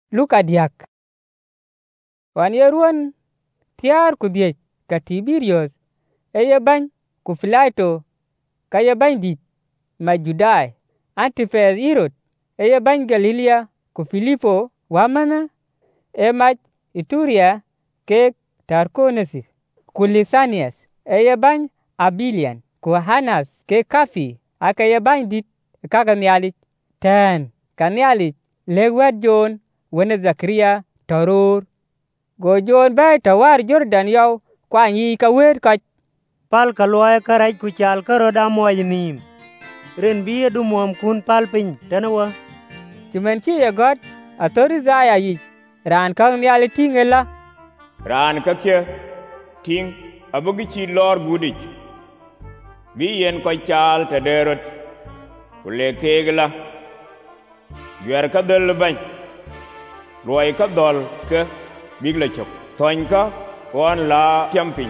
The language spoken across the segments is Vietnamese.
Luka diak. Wan ye ruon tiar ku diek ka Tiberius ye bany ku Filato ka ye bany dit ma Judai. Antifes Herod ye bany Galilea ku Filipo wamana e mach Ituria ke Tarkonesi ku Lisanias ye bany Abilian ku Hanas ke Kafi aka ye bany dit kaka nialich ten ka nialich legwet Jon wene Zakaria toror. Go Jon bai tawar Jordan yaw kwa nyi ka wer ka pal ka loye karaj ku chal ka roda moy nim ren bi du mom kun pal piny tanawa timen chi ye got atori zaya yi ran ka niali tingela ran ka ke ting abugi chi lor gudich bi yen ko chal te derot kule kegla yer ka dol bany loy ka dol ke bigla chok ton ka wan la camping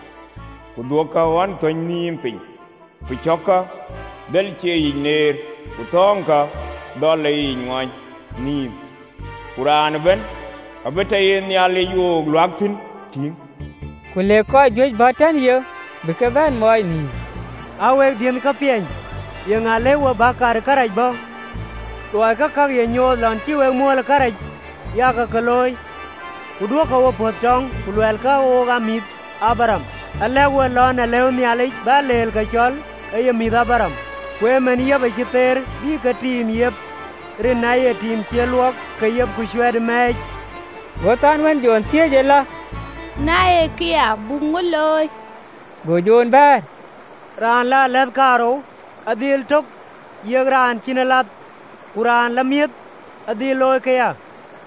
ku doka wan ton nim pin ku choka del che yiner ku tonka dol le yinwan nim kuran ben abeta yen yale yo lwaktin ting kule ko joj batan ye beke ban moy ni awe dien ka pien ye ngale wa bakar karaj bo loy ka ye nyo lan chi we mo la karaj ya ka kaloy Kudua ka wo potong kulwel ka wo ga mit Abraham alle wo lon alle ni ale ba lel ka chol e mit Abraham kwe men ye ba chiter bi ka tim yep rena ye tim cheluok ka yep ku shwed me wotan wen Jon tie la na ye kia bunguloy go Jon bar ran la let karo adil tok ye ran chinalat kuran lamiet adil loy ka ya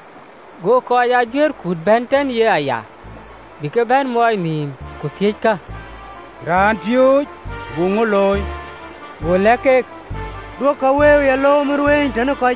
go ko ya jwer kut benten ye aya bike ben moy nim ku tiej ka ran piuj bunguloy go leke do ka we ye lo murwen tan ko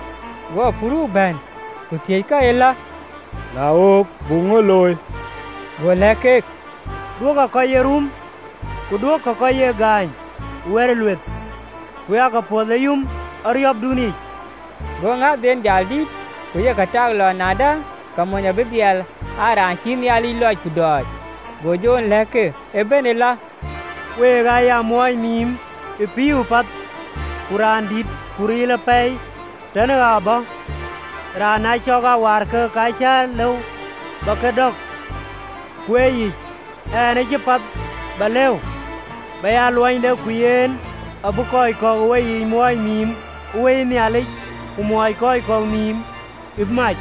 go puru ben ku tiej ka ela laok bunguloy go leke do ka ye rum ku do ka ye gan wer lwet ku ya ka pole yum aryob duni go nga den jaldi ku ye ka tag lo nada ka monya bidial aran chin yali lo ku doj go Jon leke e benela we ga ya moy nim e piu pat kuran dit kurila pay tan ga ba rana choga war ka cha lo ba ka dok kwe yi ene ji pat ba lew ba ya loin de kuyen abu koy ko we yi moy nim we ni ale ku moy koy ko nim ibmach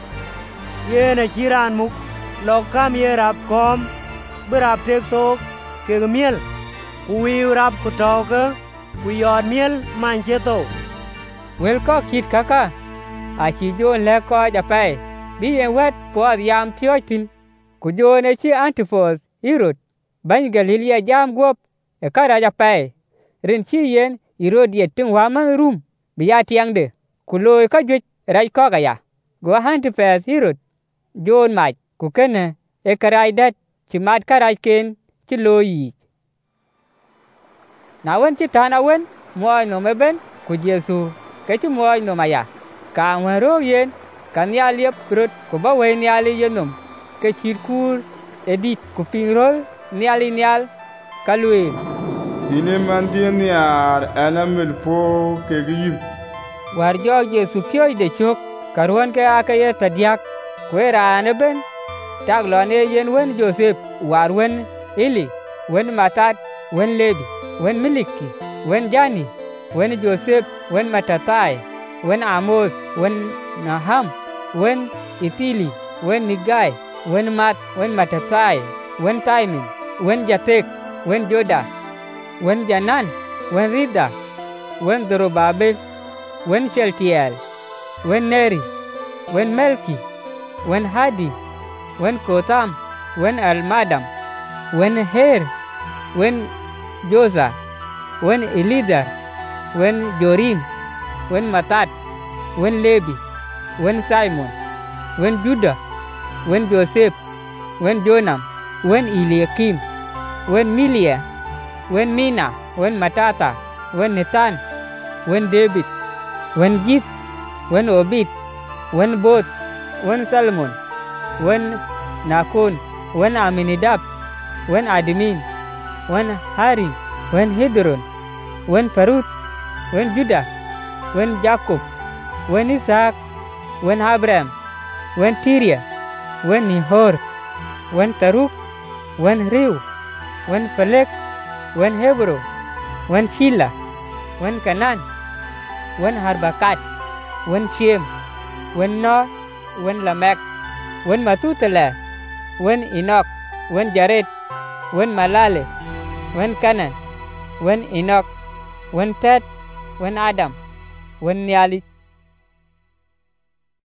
yena chiran muk lokam ye rap kom berap tek tok ke miel kuwi rap ku toke ku yod miel mancheto wel ko kit kaka a chi Jon le ko ja pai bi en wet po yam tiotin ku Jon e chi Antifos Herod ban Galilea jam gop e kara ja pai rin chi yen Herodiet tin wa man rum bi ya tiangde ku loy ka jwe rai ko ga ya go Antifes Herod Jon mach ku kene e karai dat chi mat karai ken chi loyi na wen chi tana wen moy no meben ku Jesu ke chi moy no maya ka wero yen kan ya liep brut ku ba we ni ali yenom ke chirkur edit ku pingrol ni ali nyal kalwe ine mandien yar anamel po ke gim war jo Jesu pioy de chok karwan ke akaye tadiak kwera aneben tag lone yen wen Joseph war wen Eli wen Matat wen Levi wen Miliki wen Jani wen Joseph wen Matatai wen Amos wen Naham wen Itili wen Nigai wen Mat wen Matatai wen Taimin wen Jatek wen Joda wen Janan wen Rida wen Zorobabel wen Sheltiel wen Neri wen Melki wen Hadi wen Kotam wen Almadam wen Her wen Josa wen Elidar wen Jorim wen Matat wen Lebi wen Simon wen Juda wen Joseph wen Jonam wen Eliakim wen Milia wen Mina wen Matata wen Netan wen David wen Jit wen Obit wen Bot wen Salmon, wen Nakon, wen Aminadab, wen Admin, wen Harim, wen Hezron, wen Farut, wen Juda, wen Jakob, wen Ishak, wen Abraham, wen Tiria, wen Nihor, wen Taruk, wen Riu, wen Felek, wen Hebro, wen Shila, wen Kanan, wen Harbakat, wen Shem, wen Noah, wen Lamek, wen Matutala, wen Enoch, wen Jared, wen Malale, wen Kanan, wen Enoch, wen Tet, wen Adam, wen Niali,